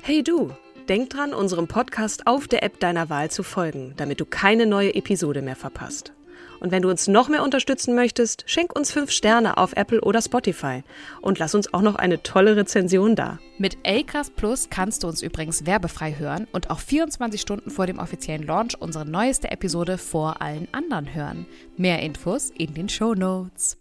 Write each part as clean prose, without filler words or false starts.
Hey du, denk dran, unserem Podcast auf der App deiner Wahl zu folgen, damit du keine neue Episode mehr verpasst. Und wenn du uns noch mehr unterstützen möchtest, schenk uns 5 Sterne auf Apple oder Spotify und lass uns auch noch eine tolle Rezension da. Mit Acast Plus kannst du uns übrigens werbefrei hören und auch 24 Stunden vor dem offiziellen Launch unsere neueste Episode vor allen anderen hören. Mehr Infos in den Shownotes.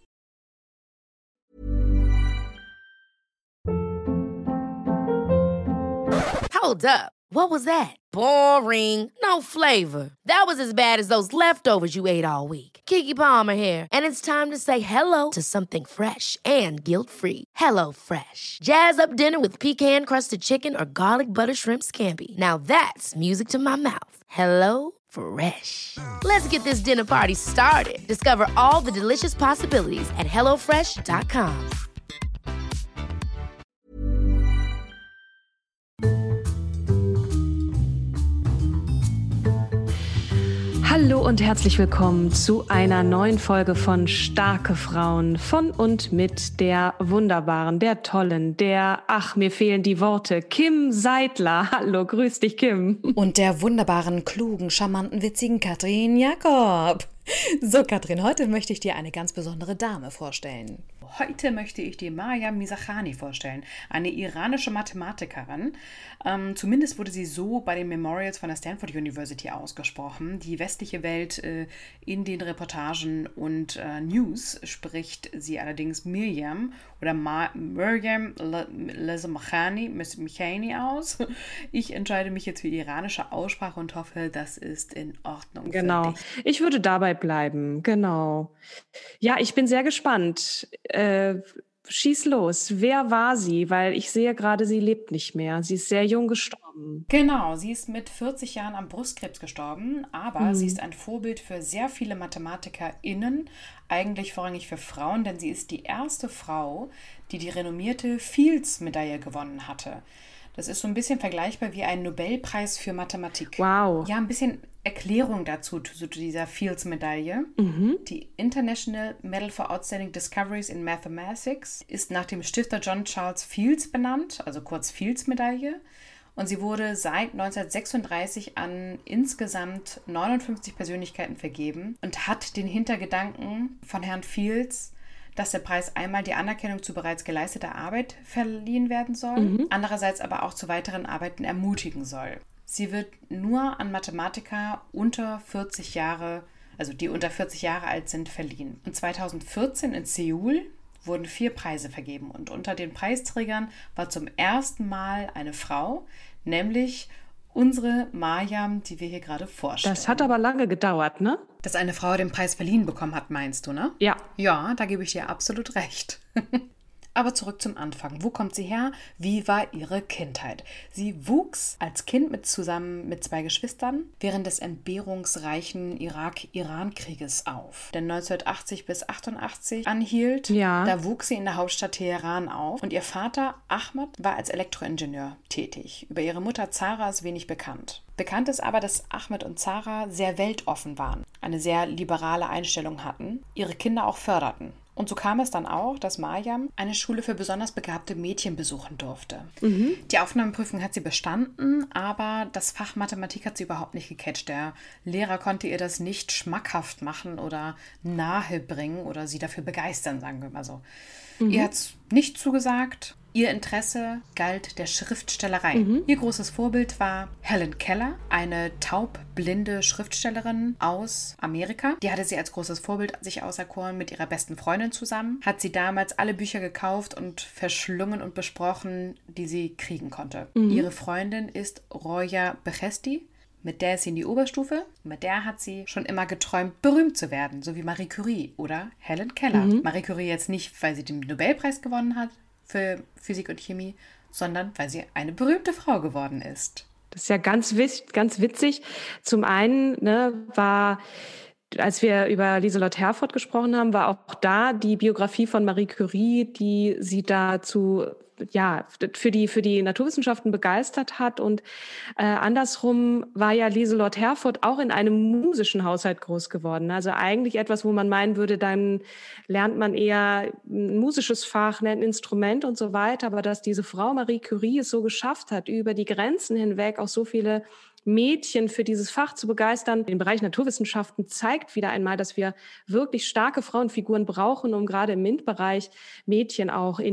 Hold up. What was that? Boring. No flavor. That was as bad as those leftovers you ate all week. Keke Palmer here, and it's time to say hello to something fresh and guilt-free. Hello Fresh. Jazz up dinner with pecan-crusted chicken or garlic butter shrimp scampi. Now that's music to my mouth. Hello Fresh. Let's get this dinner party started. Discover all the delicious possibilities at hellofresh.com. Hallo und herzlich willkommen zu einer neuen Folge von Starke Frauen von und mit der wunderbaren, der tollen, mir fehlen die Worte, Kim Seidler. Hallo, grüß dich, Kim. Und der wunderbaren, klugen, charmanten, witzigen Katrin Jakob. So, Katrin, heute möchte ich dir eine ganz besondere Dame vorstellen. Heute möchte ich dir Maryam Mirzakhani vorstellen, eine iranische Mathematikerin. Zumindest wurde sie so bei den Memorials von der Stanford University ausgesprochen. Die westliche Welt in den Reportagen und News spricht sie allerdings Miriam oder Maryam Mirzakhani aus. Ich entscheide mich jetzt für die iranische Aussprache und hoffe, das ist in Ordnung. Genau, ich würde dabei bleiben, genau. Ja, ich bin sehr gespannt. Schieß los. Wer war sie? Weil ich sehe gerade, sie lebt nicht mehr. Sie ist sehr jung gestorben. Genau, sie ist mit 40 Jahren am Brustkrebs gestorben, aber sie ist ein Vorbild für sehr viele MathematikerInnen, eigentlich vorrangig für Frauen, denn sie ist die erste Frau, die die renommierte Fields-Medaille gewonnen hatte. Das ist so ein bisschen vergleichbar wie ein Nobelpreis für Mathematik. Wow. Ja, ein bisschen Erklärung dazu, zu dieser Fields-Medaille. Die International Medal for Outstanding Discoveries in Mathematics ist nach dem Stifter John Charles Fields benannt, also kurz Fields-Medaille. Und sie wurde seit 1936 an insgesamt 59 Persönlichkeiten vergeben und hat den Hintergedanken von Herrn Fields, dass der Preis einmal die Anerkennung zu bereits geleisteter Arbeit verliehen werden soll, andererseits aber auch zu weiteren Arbeiten ermutigen soll. Sie wird nur an Mathematiker unter 40 Jahre, also die unter 40 Jahre alt sind, verliehen. Und 2014 in Seoul wurden 4 Preise vergeben und unter den Preisträgern war zum ersten Mal eine Frau, nämlich unsere Maryam, die wir hier gerade vorstellen. Das hat aber lange gedauert, ne? Dass eine Frau den Preis verliehen bekommen hat, meinst du, ne? Ja. Ja, da gebe ich dir absolut recht. Aber zurück zum Anfang. Wo kommt sie her? Wie war ihre Kindheit? Sie wuchs als Kind zusammen mit 2 Geschwistern während des entbehrungsreichen Irak-Iran-Krieges auf, der 1980 bis 88 anhielt. Ja. Da wuchs sie in der Hauptstadt Teheran auf und ihr Vater Ahmad war als Elektroingenieur tätig. Über ihre Mutter Zara ist wenig bekannt. Bekannt ist aber, dass Ahmed und Zara sehr weltoffen waren, eine sehr liberale Einstellung hatten, ihre Kinder auch förderten. Und so kam es dann auch, dass Maryam eine Schule für besonders begabte Mädchen besuchen durfte. Die Aufnahmeprüfung hat sie bestanden, aber das Fach Mathematik hat sie überhaupt nicht gecatcht. Der Lehrer konnte ihr das nicht schmackhaft machen oder nahebringen oder sie dafür begeistern, sagen wir mal so. Ihr hat es nicht zugesagt. Ihr Interesse galt der Schriftstellerei. Ihr großes Vorbild war Helen Keller, eine taubblinde Schriftstellerin aus Amerika. Die hatte sie als großes Vorbild sich auserkoren mit ihrer besten Freundin zusammen. Hat sie damals alle Bücher gekauft und verschlungen und besprochen, die sie kriegen konnte. Ihre Freundin ist Roya Bechesti. Mit der ist sie in die Oberstufe. Mit der hat sie schon immer geträumt, berühmt zu werden, so wie Marie Curie oder Helen Keller. Marie Curie jetzt nicht, weil sie den Nobelpreis gewonnen hat für Physik und Chemie, sondern weil sie eine berühmte Frau geworden ist. Das ist ja ganz witzig. Zum einen war, als wir über Lieselott Herford gesprochen haben, war auch da die Biografie von Marie Curie, die sie dazu für die Naturwissenschaften begeistert hat. Und andersrum war ja Lieselott Herfurth auch in einem musischen Haushalt groß geworden. Also eigentlich etwas, wo man meinen würde, dann lernt man eher ein musisches Fach, ein Instrument und so weiter. Aber dass diese Frau Marie Curie es so geschafft hat, über die Grenzen hinweg auch so viele Mädchen für dieses Fach zu begeistern. Im Bereich Naturwissenschaften zeigt wieder einmal, dass wir wirklich starke Frauenfiguren brauchen, um gerade im MINT-Bereich Mädchen auch in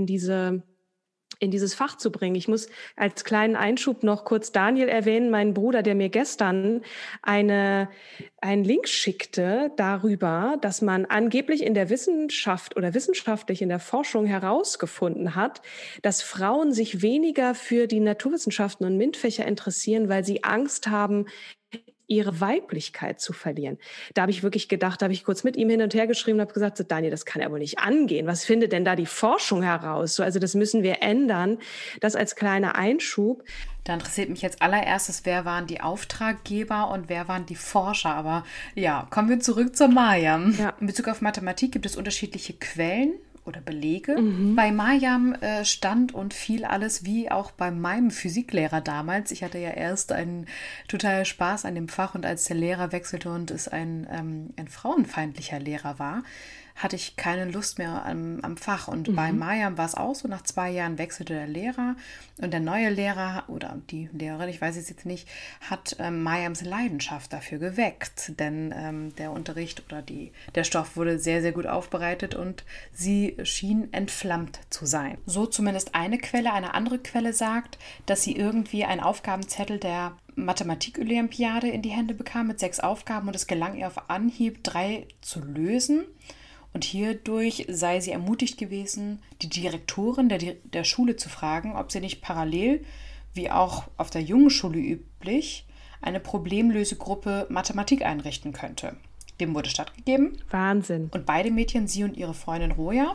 dieses Fach zu bringen. Ich muss als kleinen Einschub noch kurz Daniel erwähnen, meinen Bruder, der mir gestern einen Link schickte darüber, dass man angeblich in der Wissenschaft oder wissenschaftlich in der Forschung herausgefunden hat, dass Frauen sich weniger für die Naturwissenschaften und MINT-Fächer interessieren, weil sie Angst haben, ihre Weiblichkeit zu verlieren. Da habe ich wirklich gedacht, da habe ich kurz mit ihm hin und her geschrieben und habe gesagt, so, Daniel, das kann ja wohl nicht angehen. Was findet denn da die Forschung heraus? So, also das müssen wir ändern. Das als kleiner Einschub. Da interessiert mich jetzt allererstes, wer waren die Auftraggeber und wer waren die Forscher? Aber ja, kommen wir zurück zur Mariam. Ja. In Bezug auf Mathematik gibt es unterschiedliche Quellen oder Belege. Bei Mariam stand und fiel alles wie auch bei meinem Physiklehrer damals. Ich hatte ja erst einen totalen Spaß an dem Fach und als der Lehrer wechselte und es ein frauenfeindlicher Lehrer war, hatte ich keine Lust mehr am Fach. Und bei Mariam war es auch so, nach 2 Jahren wechselte der Lehrer und der neue Lehrer oder die Lehrerin, ich weiß es jetzt nicht, hat Mariams Leidenschaft dafür geweckt. Denn der Unterricht oder der Stoff wurde sehr, sehr gut aufbereitet und sie schien entflammt zu sein. So zumindest eine Quelle. Eine andere Quelle sagt, dass sie irgendwie einen Aufgabenzettel der Mathematik-Olympiade in die Hände bekam mit 6 Aufgaben und es gelang ihr auf Anhieb 3 zu lösen. Und hierdurch sei sie ermutigt gewesen, die Direktorin der Schule zu fragen, ob sie nicht parallel, wie auch auf der jungen Schule üblich, eine Problemlösegruppe Mathematik einrichten könnte. Dem wurde stattgegeben. Wahnsinn. Und beide Mädchen, sie und ihre Freundin Roja,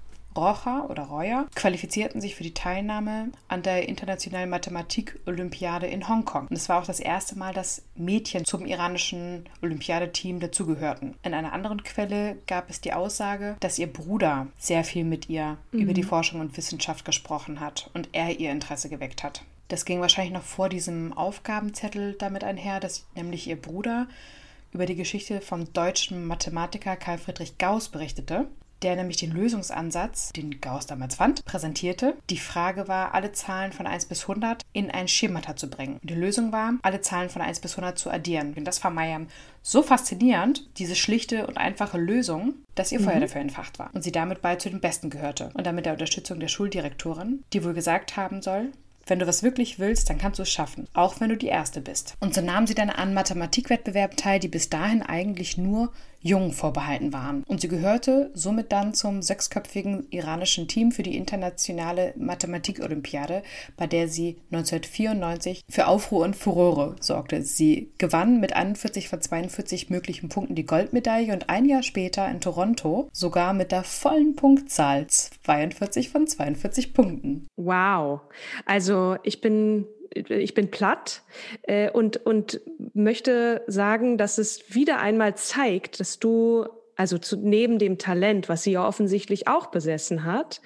qualifizierten sich für die Teilnahme an der Internationalen Mathematik-Olympiade in Hongkong. Und es war auch das erste Mal, dass Mädchen zum iranischen Olympiadeteam dazugehörten. In einer anderen Quelle gab es die Aussage, dass ihr Bruder sehr viel mit ihr über die Forschung und Wissenschaft gesprochen hat und er ihr Interesse geweckt hat. Das ging wahrscheinlich noch vor diesem Aufgabenzettel damit einher, dass nämlich ihr Bruder über die Geschichte vom deutschen Mathematiker Carl Friedrich Gauß berichtete, der nämlich den Lösungsansatz, den Gauß damals fand, präsentierte. Die Frage war, alle Zahlen von 1 bis 100 in ein Schemata zu bringen. Und die Lösung war, alle Zahlen von 1 bis 100 zu addieren. Und das fand Mariam so faszinierend, diese schlichte und einfache Lösung, dass ihr Feuer dafür entfacht war und sie damit bald zu den Besten gehörte. Und dann mit der Unterstützung der Schuldirektorin, die wohl gesagt haben soll, wenn du was wirklich willst, dann kannst du es schaffen, auch wenn du die Erste bist. Und so nahm sie dann an Mathematikwettbewerben teil, die bis dahin eigentlich nur Jungen vorbehalten waren. Und sie gehörte somit dann zum 6-köpfigen iranischen Team für die internationale Mathematik-Olympiade, bei der sie 1994 für Aufruhr und Furore sorgte. Sie gewann mit 41 von 42 möglichen Punkten die Goldmedaille und ein Jahr später in Toronto sogar mit der vollen Punktzahl 42 von 42 Punkten. Wow. Also ich bin platt und möchte sagen, dass es wieder einmal zeigt, dass du, also neben dem Talent, was sie ja offensichtlich auch besessen hat,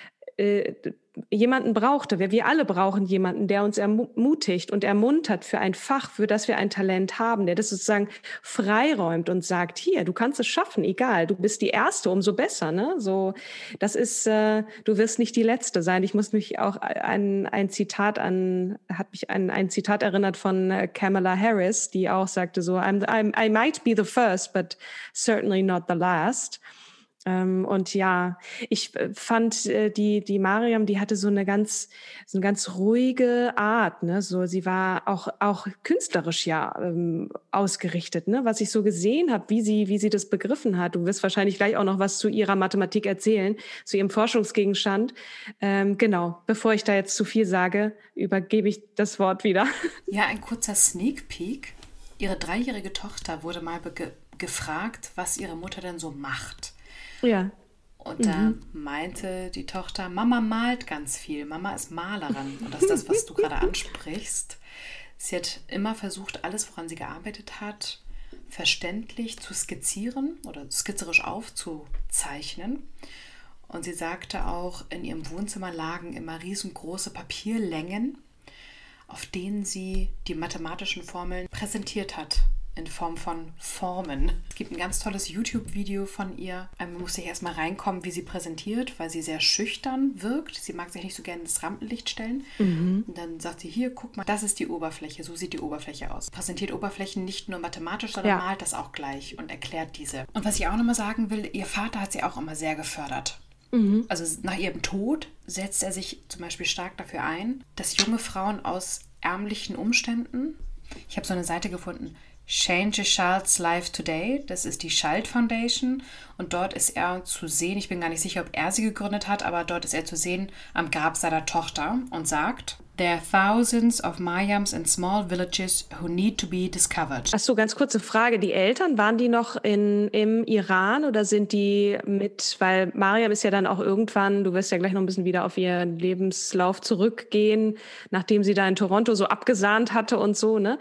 jemanden brauchte. Wir alle brauchen jemanden, der uns ermutigt und ermuntert für ein Fach, für das wir ein Talent haben, der das sozusagen freiräumt und sagt, hier, du kannst es schaffen, egal, du bist die Erste, umso besser, ne? So, das ist, du wirst nicht die Letzte sein. Ich muss mich auch an ein Zitat erinnert von Kamala Harris, die auch sagte so, I might be the first, but certainly not the last. Und ja, ich fand die Mariam, die hatte so eine ganz ruhige Art, ne? So, sie war auch künstlerisch ausgerichtet, ne? Was ich so gesehen habe, wie sie das begriffen hat. Du wirst wahrscheinlich gleich auch noch was zu ihrer Mathematik erzählen, zu ihrem Forschungsgegenstand. Genau, bevor ich da jetzt zu viel sage, übergebe ich das Wort wieder. Ja, ein kurzer Sneak Peek. Ihre 3-jährige Tochter wurde mal gefragt, was ihre Mutter denn so macht. Ja. Und da meinte die Tochter, Mama malt ganz viel, Mama ist Malerin. Und das ist das, was du gerade ansprichst. Sie hat immer versucht, alles, woran sie gearbeitet hat, verständlich zu skizzieren oder skizzerisch aufzuzeichnen. Und sie sagte auch, in ihrem Wohnzimmer lagen immer riesengroße Papierlängen, auf denen sie die mathematischen Formeln präsentiert hat. In Form von Formen. Es gibt ein ganz tolles YouTube-Video von ihr. Man muss sich erstmal reinkommen, wie sie präsentiert, weil sie sehr schüchtern wirkt. Sie mag sich nicht so gerne ins Rampenlicht stellen. Und dann sagt sie, hier, guck mal, das ist die Oberfläche. So sieht die Oberfläche aus. Präsentiert Oberflächen nicht nur mathematisch, sondern malt das auch gleich und erklärt diese. Und was ich auch nochmal sagen will, ihr Vater hat sie auch immer sehr gefördert. Also nach ihrem Tod setzt er sich zum Beispiel stark dafür ein, dass junge Frauen aus ärmlichen Umständen, ich habe so eine Seite gefunden, Change a Child's Life Today, das ist die Child Foundation und dort ist er zu sehen, ich bin gar nicht sicher, ob er sie gegründet hat, aber dort ist er zu sehen am Grab seiner Tochter und sagt, There are thousands of Mariams in small villages who need to be discovered. Ach so, ganz kurze Frage. Die Eltern, waren die noch im Iran oder sind die mit, weil Mariam ist ja dann auch irgendwann, du wirst ja gleich noch ein bisschen wieder auf ihren Lebenslauf zurückgehen, nachdem sie da in Toronto so abgesahnt hatte und so, ne?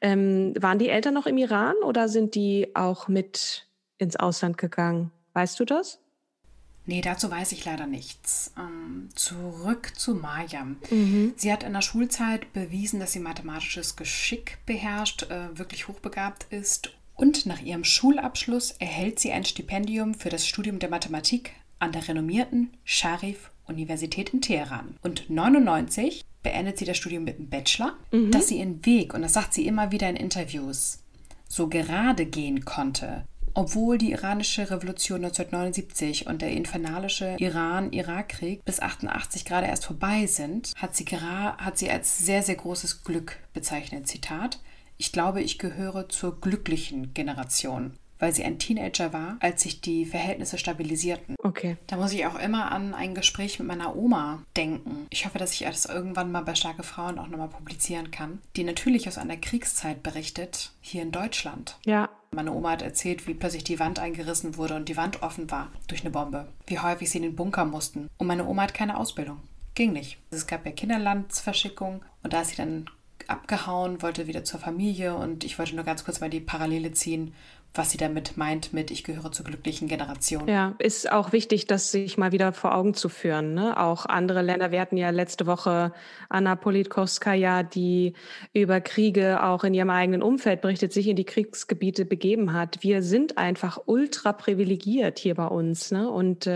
Waren die Eltern noch im Iran oder sind die auch mit ins Ausland gegangen? Weißt du das? Nee, dazu weiß ich leider nichts. Zurück zu Mariam. Sie hat in der Schulzeit bewiesen, dass sie mathematisches Geschick beherrscht, wirklich hochbegabt ist. Und nach ihrem Schulabschluss erhält sie ein Stipendium für das Studium der Mathematik an der renommierten Scharif-Universität in Teheran. Und 1999 beendet sie das Studium mit einem Bachelor, dass sie ihren Weg, und das sagt sie immer wieder in Interviews, so gerade gehen konnte. Obwohl die iranische Revolution 1979 und der infernalische Iran-Irak-Krieg bis 1988 gerade erst vorbei sind, hat sie als sehr, sehr großes Glück bezeichnet. Zitat, ich glaube, ich gehöre zur glücklichen Generation, weil sie ein Teenager war, als sich die Verhältnisse stabilisierten. Okay. Da muss ich auch immer an ein Gespräch mit meiner Oma denken. Ich hoffe, dass ich das irgendwann mal bei Starke Frauen auch nochmal publizieren kann, die natürlich aus einer Kriegszeit berichtet, hier in Deutschland. Ja. Meine Oma hat erzählt, wie plötzlich die Wand eingerissen wurde und die Wand offen war durch eine Bombe. Wie häufig sie in den Bunker mussten. Und meine Oma hat keine Ausbildung. Ging nicht. Es gab ja Kinderlandsverschickung und da ist sie dann abgehauen, wollte wieder zur Familie und ich wollte nur ganz kurz mal die Parallele ziehen, was sie damit meint mit ich gehöre zur glücklichen Generation. Ja, ist auch wichtig, das sich mal wieder vor Augen zu führen, ne? Auch andere Länder, wir hatten ja letzte Woche Anna Politkovskaja, die über Kriege auch in ihrem eigenen Umfeld berichtet, sich in die Kriegsgebiete begeben hat. Wir sind einfach ultra privilegiert hier bei uns, ne? Und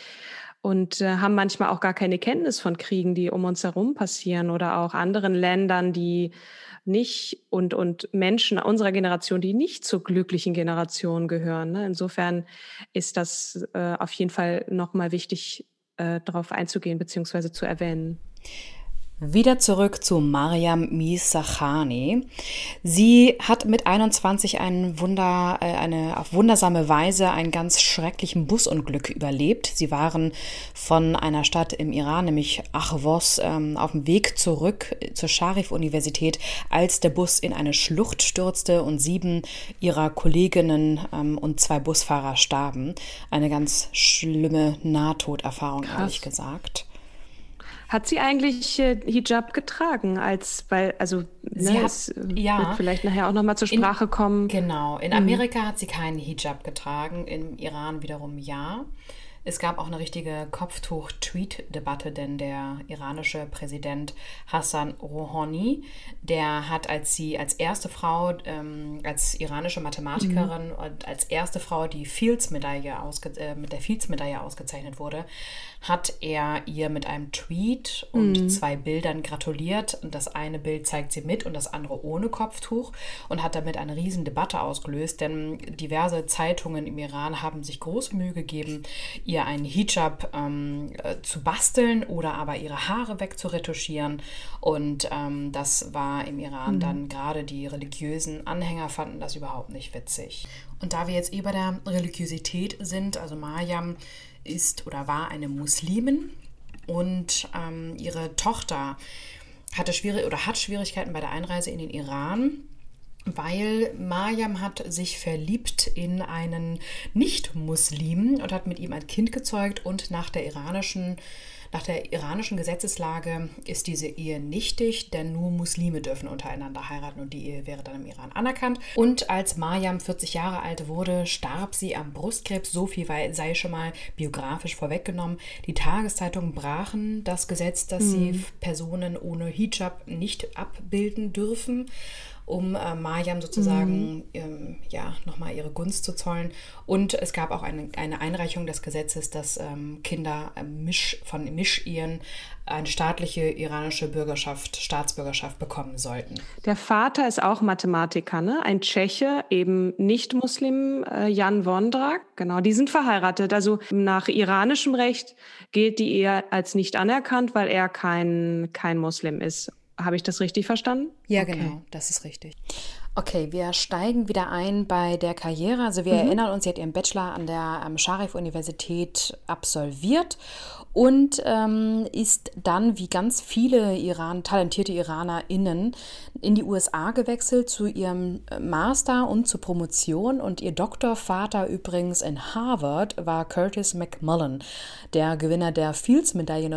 haben manchmal auch gar keine Kenntnis von Kriegen, die um uns herum passieren oder auch anderen Ländern, die nicht und Menschen unserer Generation, die nicht zur glücklichen Generation gehören. Ne? Insofern ist das auf jeden Fall nochmal wichtig, darauf einzugehen bzw. zu erwähnen. Wieder zurück zu Mariam Mirzakhani. Sie hat mit 21 auf wundersame Weise einen ganz schrecklichen Busunglück überlebt. Sie waren von einer Stadt im Iran, nämlich Ahvos, auf dem Weg zurück zur Scharif-Universität, als der Bus in eine Schlucht stürzte und 7 ihrer Kolleginnen und 2 Busfahrer starben. Eine ganz schlimme Nahtoderfahrung, ehrlich gesagt. Hat sie eigentlich Hijab getragen, wird vielleicht nachher auch nochmal zur Sprache kommen? Genau, in Amerika hat sie keinen Hijab getragen, im Iran wiederum ja. Es gab auch eine richtige Kopftuch-Tweet-Debatte, denn der iranische Präsident Hassan Rouhani, der hat als erste Frau, als iranische Mathematikerin und als erste Frau, die mit der Fields-Medaille ausgezeichnet wurde, hat er ihr mit einem Tweet und 2 Bildern gratuliert. Und das eine Bild zeigt sie mit und das andere ohne Kopftuch und hat damit eine riesen Debatte ausgelöst, denn diverse Zeitungen im Iran haben sich große Mühe gegeben, ihr einen Hijab zu basteln oder aber ihre Haare wegzuretuschieren. Und das war im Iran dann, gerade die religiösen Anhänger fanden das überhaupt nicht witzig. Und da wir jetzt bei der Religiosität sind, also Mariam ist oder war eine Muslimin und ihre Tochter hat Schwierigkeiten bei der Einreise in den Iran, weil Mariam hat sich verliebt in einen Nicht-Muslim und hat mit ihm ein Kind gezeugt und nach Nach der iranischen Gesetzeslage ist diese Ehe nichtig, denn nur Muslime dürfen untereinander heiraten und die Ehe wäre dann im Iran anerkannt. Und als Maryam 40 Jahre alt wurde, starb sie am Brustkrebs. So viel sei schon mal biografisch vorweggenommen. Die Tageszeitungen brachen das Gesetz, dass sie Personen ohne Hijab nicht abbilden dürfen, um Maryam sozusagen nochmal ihre Gunst zu zollen. Und es gab auch eine Einreichung des Gesetzes, dass Kinder von Mischehen eine staatliche iranische Staatsbürgerschaft bekommen sollten. Der Vater ist auch Mathematiker, ne? Ein Tscheche, eben nicht Muslim, Jan Vondrak. Genau, die sind verheiratet. Also nach iranischem Recht gilt die Ehe als nicht anerkannt, weil er kein Muslim ist. Habe ich das richtig verstanden? Ja, okay. Genau, das ist richtig. Okay, wir steigen wieder ein bei der Karriere. Also wir erinnern uns, sie hat ihren Bachelor an der Scharif-Universität absolviert und ist dann, wie ganz viele talentierte IranerInnen, in die USA gewechselt zu ihrem Master und zur Promotion. Und ihr Doktorvater übrigens in Harvard war Curtis McMullen, der Gewinner der Fields-Medaille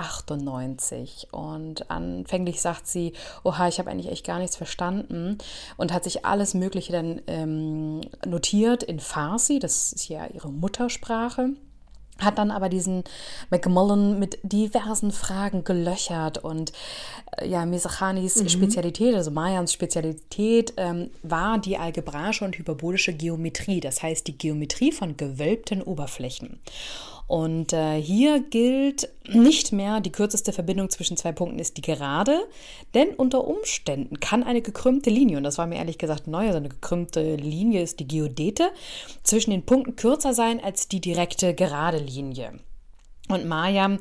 1998. Und anfänglich sagt sie, oha, ich habe eigentlich echt gar nichts verstanden, und hat sich alles Mögliche dann notiert in Farsi, das ist ja ihre Muttersprache. Hat dann aber diesen McMullen mit diversen Fragen gelöchert und Mirzachanis Spezialität, also Maryams Spezialität, war die algebraische und hyperbolische Geometrie, das heißt die Geometrie von gewölbten Oberflächen. Und hier gilt nicht mehr, die kürzeste Verbindung zwischen zwei Punkten ist die Gerade, denn unter Umständen kann eine gekrümmte Linie, und das war mir ehrlich gesagt neu, also eine gekrümmte Linie ist die Geodete, zwischen den Punkten kürzer sein als die direkte gerade Linie. Und Maryam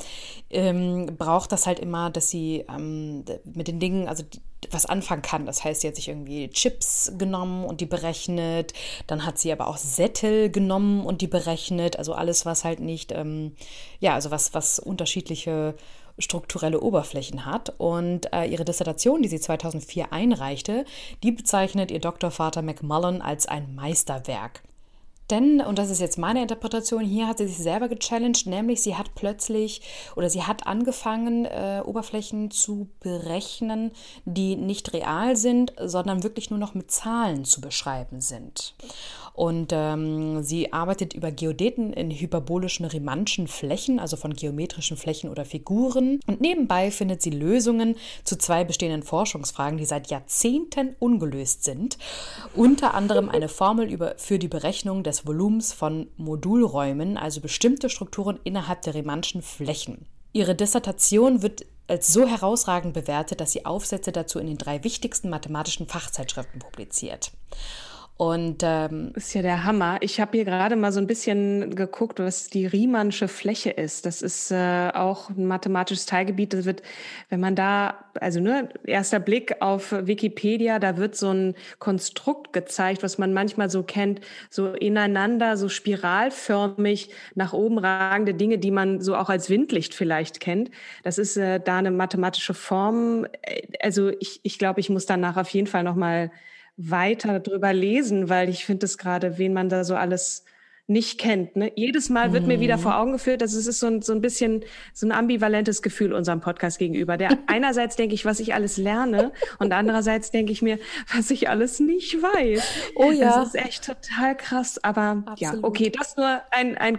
braucht das halt immer, dass sie mit den Dingen, also was anfangen kann. Das heißt, sie hat sich irgendwie Chips genommen und die berechnet. Dann hat sie aber auch Sättel genommen und die berechnet. Also alles, was halt nicht, was unterschiedliche strukturelle Oberflächen hat. Und ihre Dissertation, die sie 2004 einreichte, die bezeichnet ihr Doktorvater McMullen als ein Meisterwerk. Denn, und das ist jetzt meine Interpretation, hier hat sie sich selber gechallenged, nämlich sie hat angefangen, Oberflächen zu berechnen, die nicht real sind, sondern wirklich nur noch mit Zahlen zu beschreiben sind. Und sie arbeitet über Geodeten in hyperbolischen Riemannschen Flächen, also von geometrischen Flächen oder Figuren. Und nebenbei findet sie Lösungen zu zwei bestehenden Forschungsfragen, die seit Jahrzehnten ungelöst sind. Unter anderem eine Formel für die Berechnung des Volumens von Modulräumen, also bestimmte Strukturen innerhalb der Riemannschen Flächen. Ihre Dissertation wird als so herausragend bewertet, dass sie Aufsätze dazu in den 3 wichtigsten mathematischen Fachzeitschriften publiziert. Und ist ja der Hammer. Ich habe hier gerade mal so ein bisschen geguckt, was die Riemannsche Fläche ist. Das ist auch ein mathematisches Teilgebiet. Das wird, wenn man da, erster Blick auf Wikipedia, da wird so ein Konstrukt gezeigt, was man manchmal so kennt, so ineinander, so spiralförmig nach oben ragende Dinge, die man so auch als Windlicht vielleicht kennt. Das ist da eine mathematische Form. Also ich glaube, ich muss danach auf jeden Fall nochmal weiter drüber lesen, weil ich finde es gerade, wen man da so alles nicht kennt. Ne? Jedes Mal wird mir wieder vor Augen geführt, dass es ist so ein bisschen so ein ambivalentes Gefühl unserem Podcast gegenüber. Einerseits denke ich, was ich alles lerne, und andererseits denke ich mir, was ich alles nicht weiß. Oh ja. Das ist echt total krass. Aber absolut. Ja, okay, das nur eine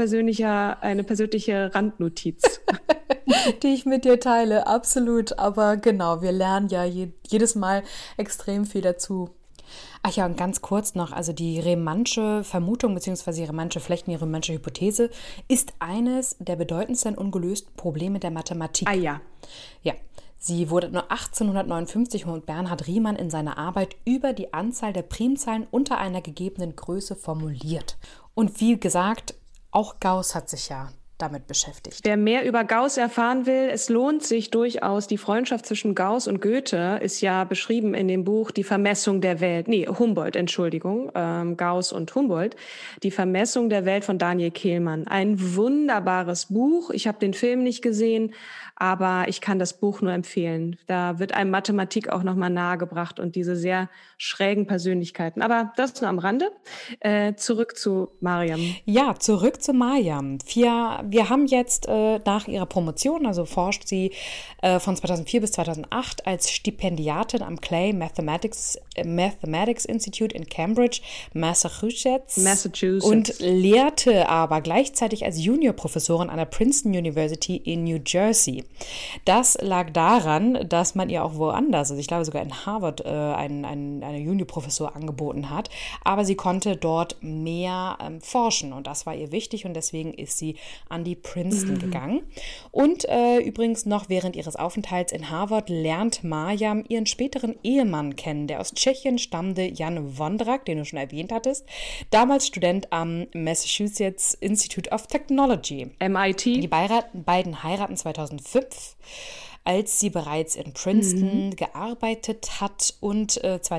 persönliche Randnotiz. Die ich mit dir teile, absolut. Aber genau, wir lernen ja jedes Mal extrem viel dazu. Ach ja, und ganz kurz noch, also die Riemannsche Vermutung bzw. die Riemannsche Flächen, die Riemannsche Hypothese ist eines der bedeutendsten ungelösten Probleme der Mathematik. Ah ja. Ja, sie wurde nur 1859 von Bernhard Riemann in seiner Arbeit über die Anzahl der Primzahlen unter einer gegebenen Größe formuliert. Und wie gesagt, auch Gauss hat sich ja damit beschäftigt. Wer mehr über Gauss erfahren will, es lohnt sich durchaus. Die Freundschaft zwischen Gauss und Goethe ist ja beschrieben in dem Buch Die Vermessung der Welt. Humboldt, Entschuldigung. Gauss und Humboldt. Die Vermessung der Welt von Daniel Kehlmann. Ein wunderbares Buch. Ich habe den Film nicht gesehen, aber ich kann das Buch nur empfehlen. Da wird einem Mathematik auch nochmal nahegebracht und diese sehr schrägen Persönlichkeiten. Aber das nur am Rande. Zurück zu Maryam. Ja, zurück zu Maryam. 4 wir haben jetzt nach ihrer Promotion, also forscht sie von 2004 bis 2008 als Stipendiatin am Clay Mathematics Institute in Cambridge, Massachusetts. Und lehrte aber gleichzeitig als Juniorprofessorin an der Princeton University in New Jersey. Das lag daran, dass man ihr auch woanders, also ich glaube sogar in Harvard, eine Juniorprofessur angeboten hat, aber sie konnte dort mehr forschen und das war ihr wichtig und deswegen ist sie an die Princeton gegangen. Und übrigens noch während ihres Aufenthalts in Harvard lernt Marjam ihren späteren Ehemann kennen, der aus Tschechien stammende Jan Vondrak, den du schon erwähnt hattest, damals Student am Massachusetts Institute of Technology. MIT. Die beiden heiraten 2005. Als sie bereits in Princeton gearbeitet hat und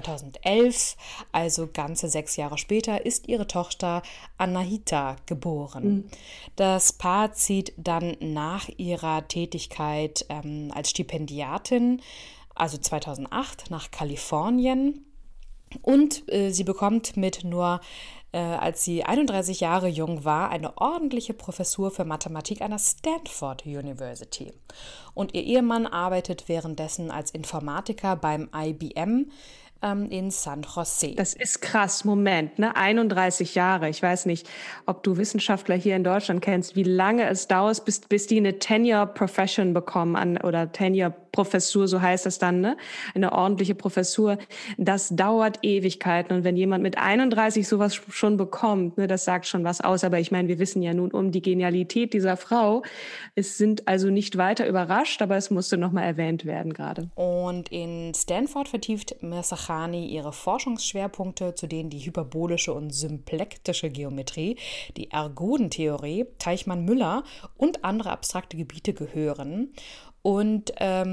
2011, also ganze 6 Jahre später, ist ihre Tochter Anahita geboren. Das Paar zieht dann nach ihrer Tätigkeit als Stipendiatin, also 2008, nach Kalifornien und sie bekommt mit nur als sie 31 Jahre jung war, eine ordentliche Professur für Mathematik an der Stanford University. Und ihr Ehemann arbeitet währenddessen als Informatiker beim IBM in San Jose. Das ist krass, Moment, ne? 31 Jahre. Ich weiß nicht, ob du Wissenschaftler hier in Deutschland kennst, wie lange es dauert, bis die eine Tenure-Profession bekommen oder Tenure-Professur, so heißt das dann, ne? Eine ordentliche Professur. Das dauert Ewigkeiten. Und wenn jemand mit 31 sowas schon bekommt, ne, das sagt schon was aus. Aber ich meine, wir wissen ja nun um die Genialität dieser Frau. Es sind also nicht weiter überrascht, aber es musste nochmal erwähnt werden gerade. Und in Stanford vertieft Mirzakhani ihre Forschungsschwerpunkte, zu denen die hyperbolische und symplektische Geometrie, die Ergodentheorie, Teichmann-Müller und andere abstrakte Gebiete gehören. Und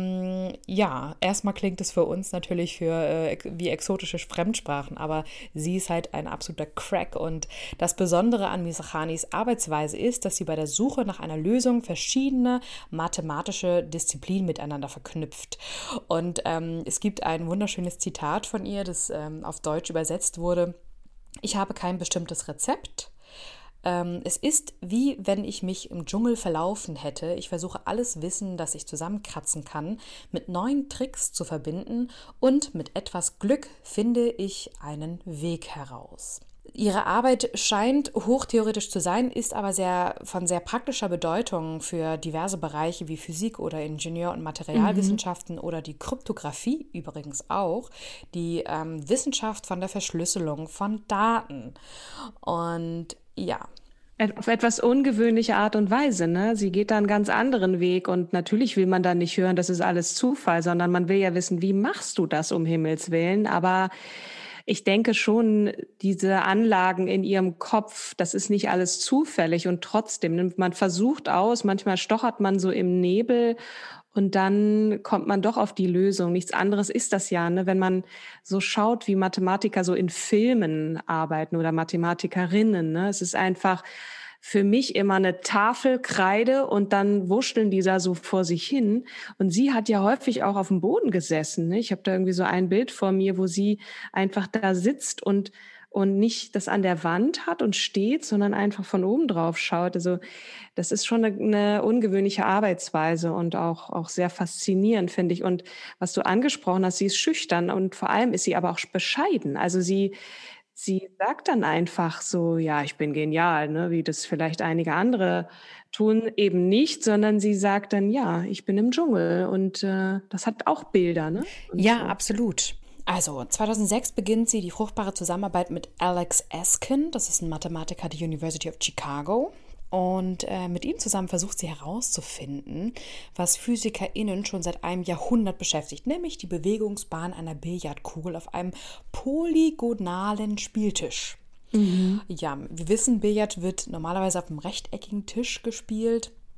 erstmal klingt es für uns natürlich wie exotische Fremdsprachen, aber sie ist halt ein absoluter Crack. Und das Besondere an Mirzakhanis Arbeitsweise ist, dass sie bei der Suche nach einer Lösung verschiedene mathematische Disziplinen miteinander verknüpft. Und es gibt ein wunderschönes Zitat von ihr, das auf Deutsch übersetzt wurde: Ich habe kein bestimmtes Rezept. Es ist wie wenn ich mich im Dschungel verlaufen hätte. Ich versuche alles Wissen, das ich zusammenkratzen kann, mit neuen Tricks zu verbinden und mit etwas Glück finde ich einen Weg heraus. Ihre Arbeit scheint hochtheoretisch zu sein, ist aber von sehr praktischer Bedeutung für diverse Bereiche wie Physik oder Ingenieur- und Materialwissenschaften oder die Kryptographie übrigens auch, die Wissenschaft von der Verschlüsselung von Daten. Und ja. Auf etwas ungewöhnliche Art und Weise, ne? Sie geht da einen ganz anderen Weg und natürlich will man da nicht hören, das ist alles Zufall, sondern man will ja wissen, wie machst du das um Himmels Willen? Aber ich denke schon, diese Anlagen in ihrem Kopf, das ist nicht alles zufällig und trotzdem, man versucht aus, manchmal stochert man so im Nebel und dann kommt man doch auf die Lösung. Nichts anderes ist das ja, ne? Wenn man so schaut, wie Mathematiker so in Filmen arbeiten oder Mathematikerinnen, ne? Es ist einfach für mich immer eine Tafel Kreide und dann wuscheln die da so vor sich hin. Und sie hat ja häufig auch auf dem Boden gesessen, ne? Ich habe da irgendwie so ein Bild vor mir, wo sie einfach da sitzt und nicht das an der Wand hat und steht, sondern einfach von oben drauf schaut. Also das ist schon eine ungewöhnliche Arbeitsweise und auch sehr faszinierend, finde ich. Und was du angesprochen hast, sie ist schüchtern und vor allem ist sie aber auch bescheiden. Also sie sagt dann einfach so, ja, ich bin genial, ne, wie das vielleicht einige andere tun, eben nicht, sondern sie sagt dann, ja, ich bin im Dschungel und das hat auch Bilder, ne? Und ja, so. Absolut. Also 2006 beginnt sie die fruchtbare Zusammenarbeit mit Alex Eskin, das ist ein Mathematiker der University of Chicago. Und mit ihm zusammen versucht sie herauszufinden, was PhysikerInnen schon seit einem Jahrhundert beschäftigt, nämlich die Bewegungsbahn einer Billardkugel auf einem polygonalen Spieltisch. Ja, wir wissen, Billard wird normalerweise auf einem rechteckigen Tisch gespielt.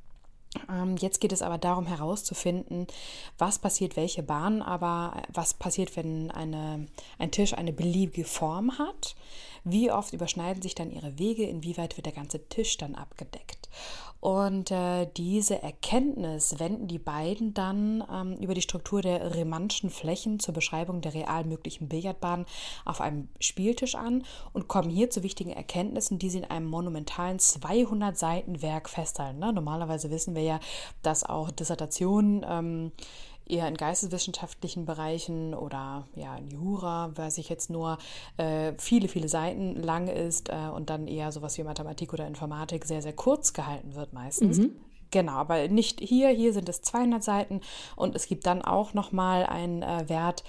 Jetzt geht es aber darum herauszufinden, was passiert, welche Bahn, aber was passiert, wenn ein Tisch eine beliebige Form hat, wie oft überschneiden sich dann ihre Wege, inwieweit wird der ganze Tisch dann abgedeckt. Und diese Erkenntnis wenden die beiden dann über die Struktur der Riemannschen Flächen zur Beschreibung der real möglichen Billardbahn auf einem Spieltisch an und kommen hier zu wichtigen Erkenntnissen, die sie in einem monumentalen 200-Seiten-Werk festhalten. Ne? Normalerweise wissen wir ja, dass auch Dissertationen eher in geisteswissenschaftlichen Bereichen oder ja in Jura, weiß ich jetzt nur, viele, viele Seiten lang ist und dann eher sowas wie Mathematik oder Informatik sehr, sehr kurz gehalten wird meistens. Genau, aber nicht hier. Hier sind es 200 Seiten und es gibt dann auch nochmal einen Wert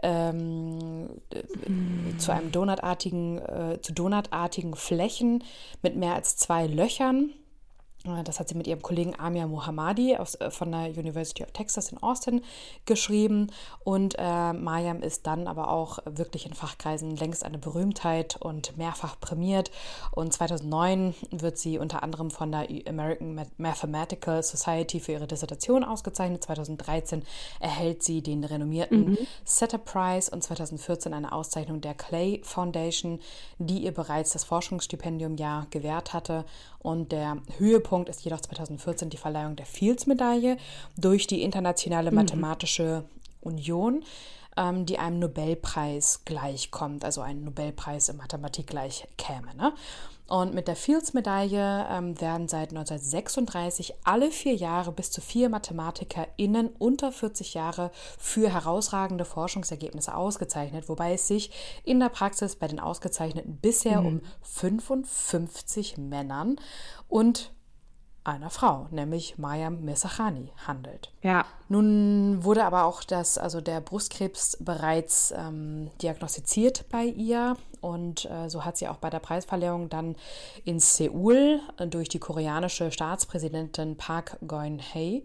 zu einem donutartigen Flächen mit mehr als 2 Löchern. Das hat sie mit ihrem Kollegen Amir Mohammadi von der University of Texas in Austin geschrieben. Und Mayam ist dann aber auch wirklich in Fachkreisen längst eine Berühmtheit und mehrfach prämiert. Und 2009 wird sie unter anderem von der American Mathematical Society für ihre Dissertation ausgezeichnet. 2013 erhält sie den renommierten Setter Prize und 2014 eine Auszeichnung der Clay Foundation, die ihr bereits das Forschungsstipendium ja gewährt hatte. Und der Höhepunkt ist jedoch 2014 die Verleihung der Fields-Medaille durch die Internationale Mathematische Union, die einem Nobelpreis gleichkommt, also ein Nobelpreis in Mathematik gleich käme. Ne? Und mit der Fields-Medaille werden seit 1936 alle 4 Jahre bis zu 4 MathematikerInnen unter 40 Jahre für herausragende Forschungsergebnisse ausgezeichnet, wobei es sich in der Praxis bei den Ausgezeichneten bisher um 55 Männern und einer Frau, nämlich Mayam Mirzakhani, handelt. Ja. Nun wurde aber auch der Brustkrebs bereits diagnostiziert bei ihr und so hat sie auch bei der Preisverleihung dann in Seoul durch die koreanische Staatspräsidentin Park Geun-hye,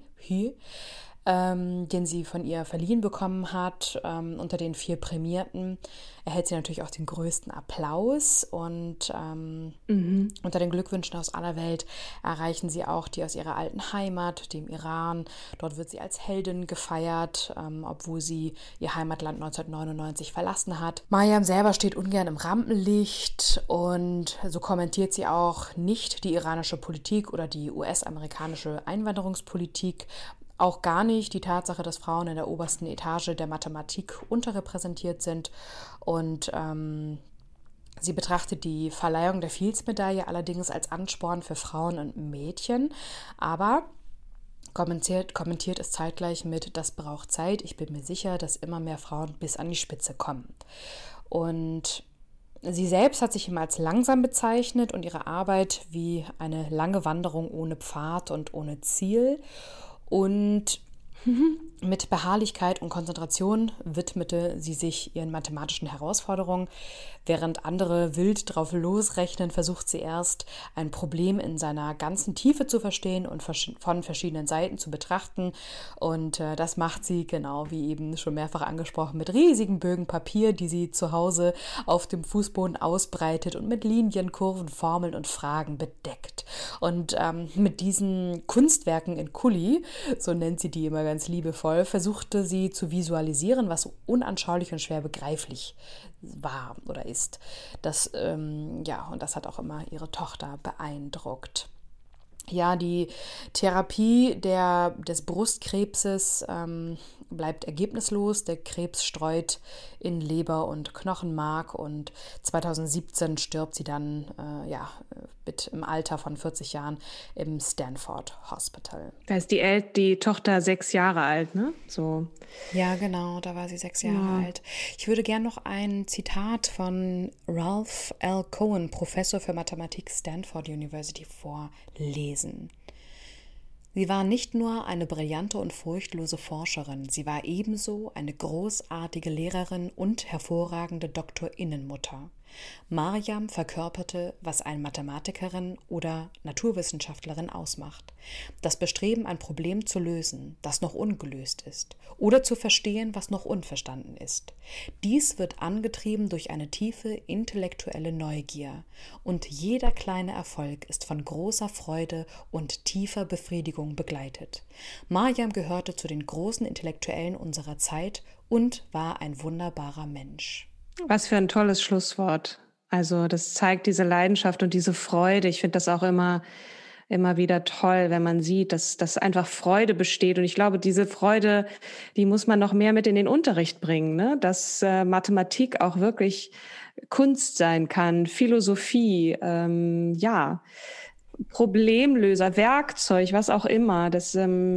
den sie von ihr verliehen bekommen hat. Unter den 4 Prämierten erhält sie natürlich auch den größten Applaus und unter den Glückwünschen aus aller Welt erreichen sie auch die aus ihrer alten Heimat, dem Iran. Dort wird sie als Heldin gefeiert, obwohl sie ihr Heimatland 1999 verlassen hat. Mayam selber steht ungern im Rampenlicht und so kommentiert sie auch nicht die iranische Politik oder die US-amerikanische Einwanderungspolitik. Auch gar nicht die Tatsache, dass Frauen in der obersten Etage der Mathematik unterrepräsentiert sind. Und sie betrachtet die Verleihung der Fields-Medaille allerdings als Ansporn für Frauen und Mädchen. Aber kommentiert es zeitgleich mit: Das braucht Zeit. Ich bin mir sicher, dass immer mehr Frauen bis an die Spitze kommen. Und sie selbst hat sich immer als langsam bezeichnet und ihre Arbeit wie eine lange Wanderung ohne Pfad und ohne Ziel. Und mit Beharrlichkeit und Konzentration widmete sie sich ihren mathematischen Herausforderungen. Während andere wild drauf losrechnen, versucht sie erst, ein Problem in seiner ganzen Tiefe zu verstehen und von verschiedenen Seiten zu betrachten. Und das macht sie, genau wie eben schon mehrfach angesprochen, mit riesigen Bögen Papier, die sie zu Hause auf dem Fußboden ausbreitet und mit Linien, Kurven, Formeln und Fragen bedeckt. Und mit diesen Kunstwerken in Kuli, so nennt sie die immer ganz liebevoll, versuchte sie zu visualisieren, was so unanschaulich und schwer begreiflich war oder ist. Und das hat auch immer ihre Tochter beeindruckt. Ja, die Therapie des Brustkrebses bleibt ergebnislos. Der Krebs streut in Leber und Knochenmark und 2017 stirbt sie dann im Alter von 40 Jahren im Stanford Hospital. Da ist die Tochter 6 Jahre alt, ne? So. Ja, genau, da war sie 6 Jahre alt. Ich würde gerne noch ein Zitat von Ralph L. Cohen, Professor für Mathematik, Stanford University, vorlesen. Sie war nicht nur eine brillante und furchtlose Forscherin, sie war ebenso eine großartige Lehrerin und hervorragende Doktorinnenmutter. Mariam verkörperte, was eine Mathematikerin oder Naturwissenschaftlerin ausmacht. Das Bestreben, ein Problem zu lösen, das noch ungelöst ist, oder zu verstehen, was noch unverstanden ist. Dies wird angetrieben durch eine tiefe intellektuelle Neugier, und jeder kleine Erfolg ist von großer Freude und tiefer Befriedigung begleitet. Mariam gehörte zu den großen Intellektuellen unserer Zeit und war ein wunderbarer Mensch. Was für ein tolles Schlusswort. Also das zeigt diese Leidenschaft und diese Freude. Ich finde das auch immer wieder toll, wenn man sieht, dass einfach Freude besteht. Und ich glaube, diese Freude, die muss man noch mehr mit in den Unterricht bringen, ne? Dass Mathematik auch wirklich Kunst sein kann, Philosophie, Problemlöser, Werkzeug, was auch immer. Das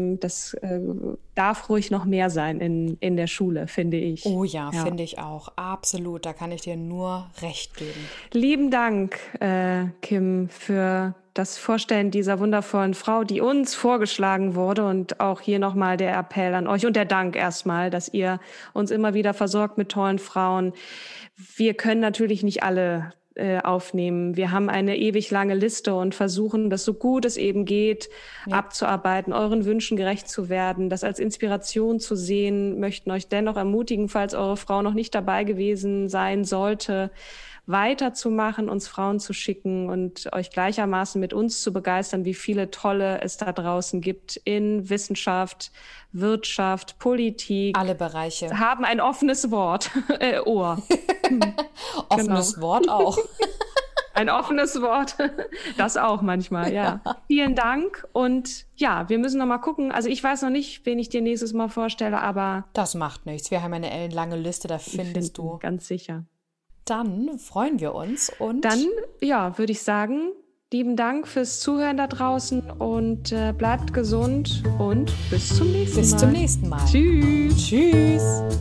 darf ruhig noch mehr sein in der Schule, finde ich. Oh ja, finde ich auch. Absolut. Da kann ich dir nur recht geben. Lieben Dank, Kim, für das Vorstellen dieser wundervollen Frau, die uns vorgeschlagen wurde. Und auch hier nochmal der Appell an euch und der Dank erstmal, dass ihr uns immer wieder versorgt mit tollen Frauen. Wir können natürlich nicht alle aufnehmen. Wir haben eine ewig lange Liste und versuchen, das so gut es eben geht, abzuarbeiten, euren Wünschen gerecht zu werden, das als Inspiration zu sehen, möchten euch dennoch ermutigen, falls eure Frau noch nicht dabei gewesen sein sollte, weiterzumachen, uns Frauen zu schicken und euch gleichermaßen mit uns zu begeistern, wie viele tolle es da draußen gibt in Wissenschaft, Wirtschaft, Politik. Alle Bereiche. Haben ein offenes Wort, Ohr. Offenes Wort auch. Ein offenes Wort, das auch manchmal, ja. Vielen Dank und ja, wir müssen noch mal gucken. Also ich weiß noch nicht, wen ich dir nächstes Mal vorstelle, aber... Das macht nichts. Wir haben eine ellenlange Liste, da findest du. Ganz sicher. Dann freuen wir uns und... Dann, ja, würde ich sagen, lieben Dank fürs Zuhören da draußen und bleibt gesund und bis zum nächsten Mal. Bis zum nächsten Mal. Tschüss. Tschüss.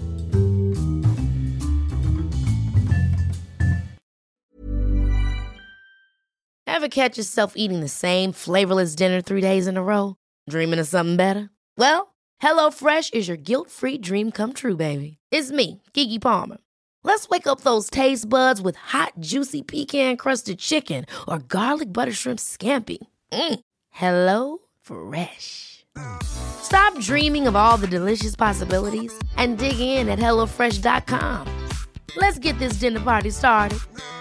Ever catch yourself eating the same flavorless dinner 3 days in a row? Dreaming of something better? Well, HelloFresh is your guilt-free dream come true, baby. It's me, Keke Palmer. Let's wake up those taste buds with hot, juicy pecan-crusted chicken or garlic butter shrimp scampi. Hello Fresh. Stop dreaming of all the delicious possibilities and dig in at HelloFresh.com. Let's get this dinner party started.